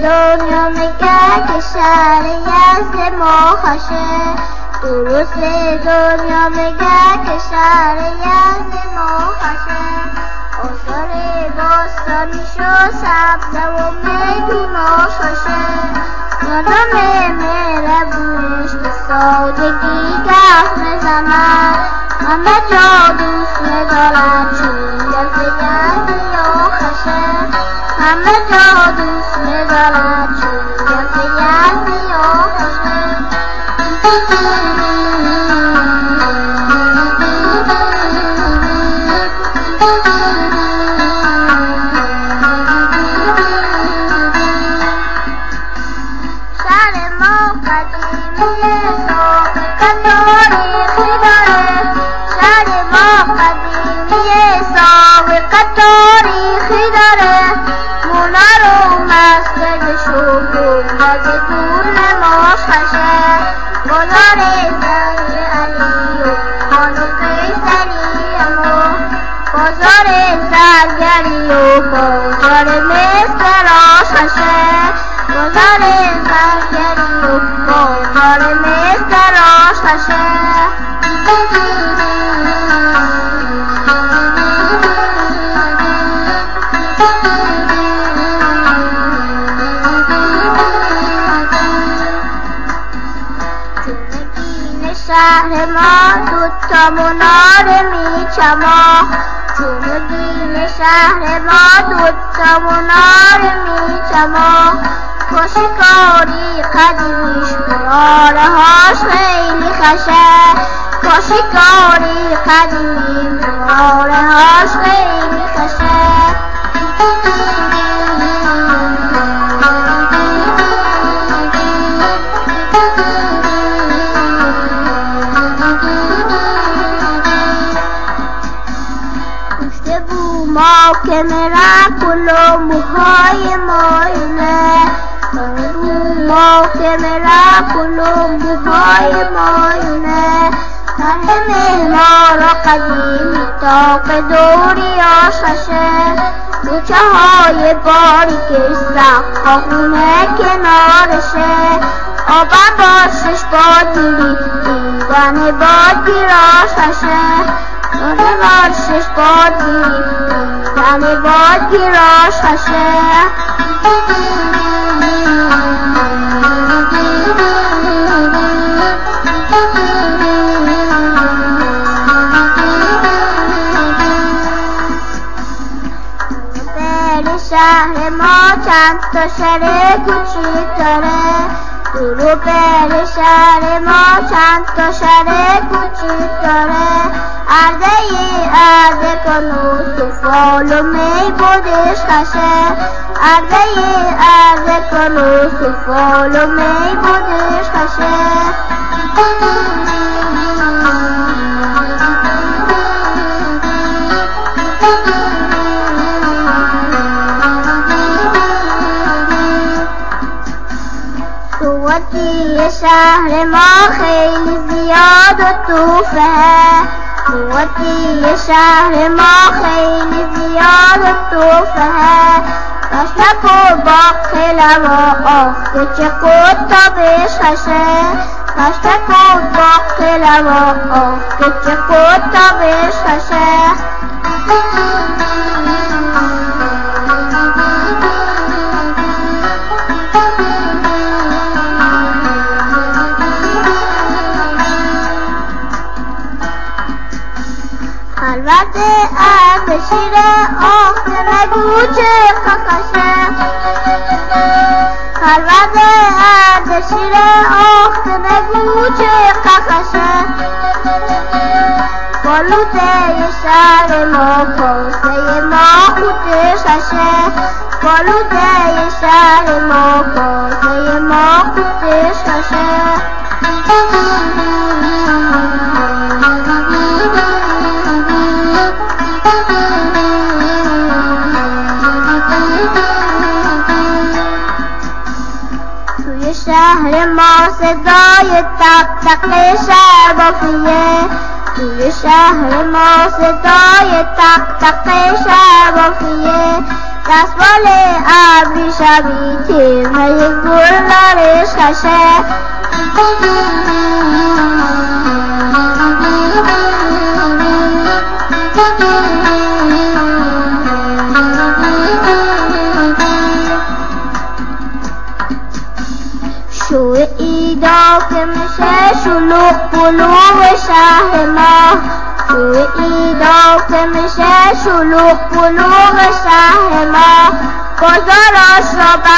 دنیا میگه که شهر یزد ما خوشه، درست دنیا میگه که شهر یزد ما خوشه. آثار باستانی شو سبزه و میدوناش خوشه، مردم مهربونش به سادگی گفت میزند، همه جا دوست میدارن چون یزد یا خوشه، همه جا دوست میدارن چون یزد یا خوشه. شهر ما دوتا منار میچما، جنوبی شهر ما دوتا منار میچما، کاشیکاری قدیمیش مناره هاش خیلی خشه، کاشیکاری قدیمی مناره هاش خیلی خشه. ما که میرم کلو موهای ماینه، ما که میرم کلو موهای ماینه، طرح مهمار قدیمی تاق دوری آششه، کوچه های باریکش سقفا خونه کنارشه، آبم باشش بادگیری دیدن بادگیراش هشه، آبم باشش بادگیری دیدن بادگیراش هشه. شهر ما چند تا شهر کوچیک داره، درو بر شهر ما چند تا شهر کوچیک داره، عرضه کنو سفال و می بودش خشه، عرضه کنو سفال و می بودش خشه. شهر ما خیلی زیاد و توفه ہے، قوتی شهر ما خیلی زیاد و توفه ہے، کاشنک و باقلا و آخ که چه قطبش خشه، کاشنک و باقلا و آخ که چه قطبش خشه. خلوت عرب شیر آخت نگو چه خخشه، خلوت عرب شیر آخت نگو چه خخشه، بالوده شهر ما کاسه ما خودش هشه، بالوده شهر ما کاسه ما خودش هشه. شهر ما صدای تق تق شبافیه، توی شهر ما صدای تق تق شبافیه، دستمال ابری شبی تیز مگه گلدارش خشه شویدا که میشه شلوغ بلوغ شهر ما شویدا که میشه شلوغ بلوغ شهر ما بازاراش را